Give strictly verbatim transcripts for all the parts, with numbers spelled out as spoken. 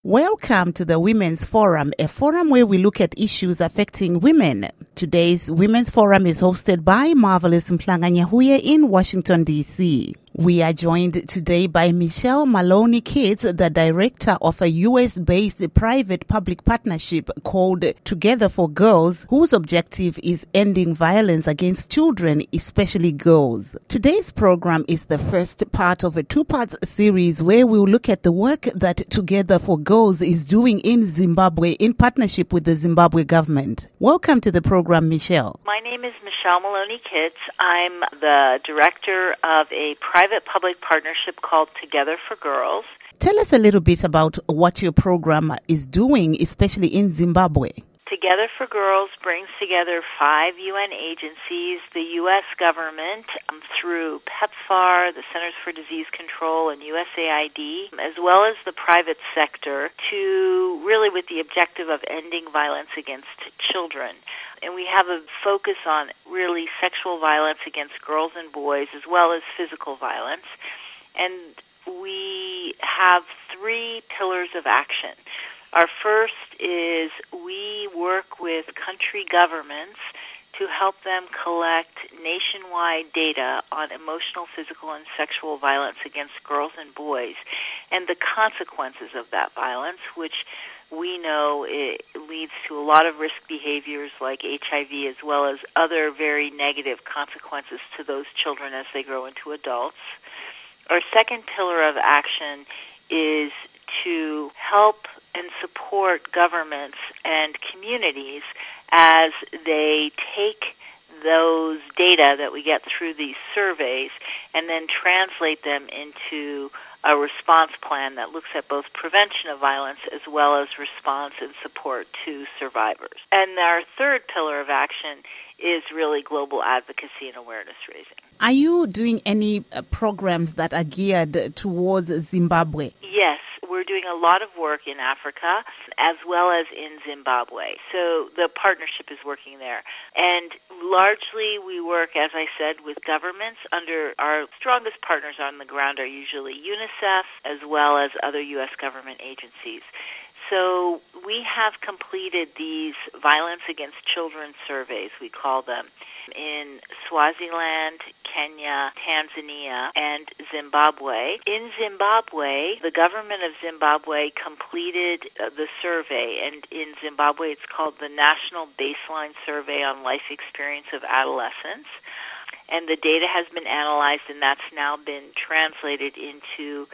Welcome to the Women's Forum, a forum where we look at issues affecting women. Today's Women's Forum is hosted by Marvelous Mhlanga-Nyahuye in Washington, D C We are joined today by Michelle Maloney Kitts, the director of a U S-based private-public partnership called Together for Girls, whose objective is ending violence against children, especially girls. Today's program is the first part of a two-part series where we'll look at the work that Together for Girls is doing in Zimbabwe in partnership with the Zimbabwe government. Welcome to the program, Michelle. My name is Michelle Maloney Kitts. I'm the director of a private-public partnership called Together for Girls. Tell us a little bit about what your program is doing, especially in Zimbabwe. Together for Girls brings together five U N agencies, the U S government um, through PEPFAR, the Centers for Disease Control, and U S A I D, as well as the private sector, to really with the objective of ending violence against children. And we have a focus on really sexual violence against girls and boys, as well as physical violence. And we have three pillars of action. Our first is we work with country governments to help them collect nationwide data on emotional, physical, and sexual violence against girls and boys and the consequences of that violence, which we know it leads to a lot of risk behaviors like H I V, as well as other very negative consequences to those children as they grow into adults. Our second pillar of action is to help and support governments and communities as they take those data that we get through these surveys and then translate them into a response plan that looks at both prevention of violence as well as response and support to survivors. And our third pillar of action is really global advocacy and awareness raising. Are you doing any uh, programs that are geared towards Zimbabwe? Yes. We're doing a lot of work in Africa as well as in Zimbabwe. So the partnership is working there. And largely we work, as I said, with governments. Under our strongest partners on the ground are usually UNICEF as well as other U S government agencies. So we have completed these violence against children surveys, we call them, in Swaziland, Kenya, Tanzania, and Zimbabwe. In Zimbabwe, the government of Zimbabwe completed uh, the survey, and in Zimbabwe it's called the National Baseline Survey on Life Experience of Adolescents. And the data has been analyzed, and that's now been translated into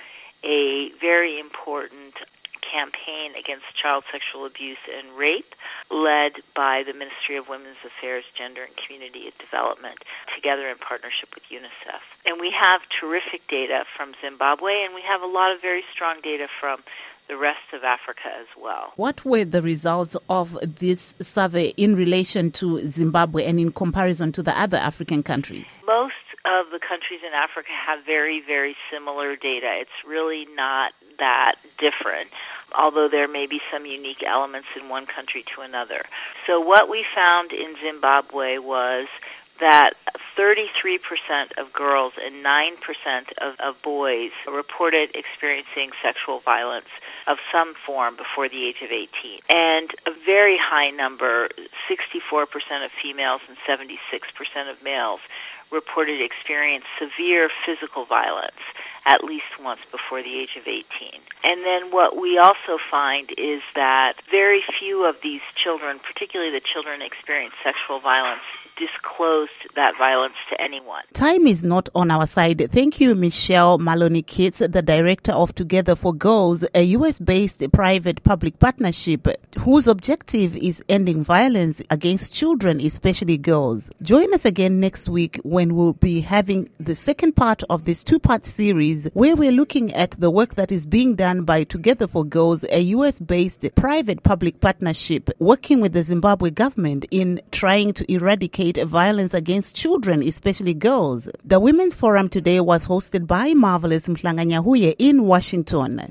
a very important campaign against child sexual abuse and rape, led by the Ministry of Women's Affairs, Gender and Community Development, together in partnership with UNICEF. And we have terrific data from Zimbabwe, and we have a lot of very strong data from the rest of Africa as well. What were the results of this survey in relation to Zimbabwe and in comparison to the other African countries? Most of the countries in Africa have very, very similar data. It's really not that different, although there may be some unique elements in one country to another. So what we found in Zimbabwe was that thirty-three percent of girls and nine percent of, of boys reported experiencing sexual violence of some form before the age of eighteen. And a very high number, sixty-four percent of females and seventy-six percent of males, reported experience severe physical violence at least once before the age of eighteen. And then what we also find is that very few of these children, particularly the children experiencing sexual violence, disclosed that violence to anyone. Time is not on our side. Thank you, Michelle Maloney Kitts, the director of Together for Girls, a U S-based private-public partnership whose objective is ending violence against children, especially girls. Join us again next week when we'll be having the second part of this two-part series where we're looking at the work that is being done by Together for Girls, a U S-based private-public partnership working with the Zimbabwe government in trying to eradicate violence against children, especially girls. The Women's Forum today was hosted by Marvelous Mhlanga-Nyahuye in Washington.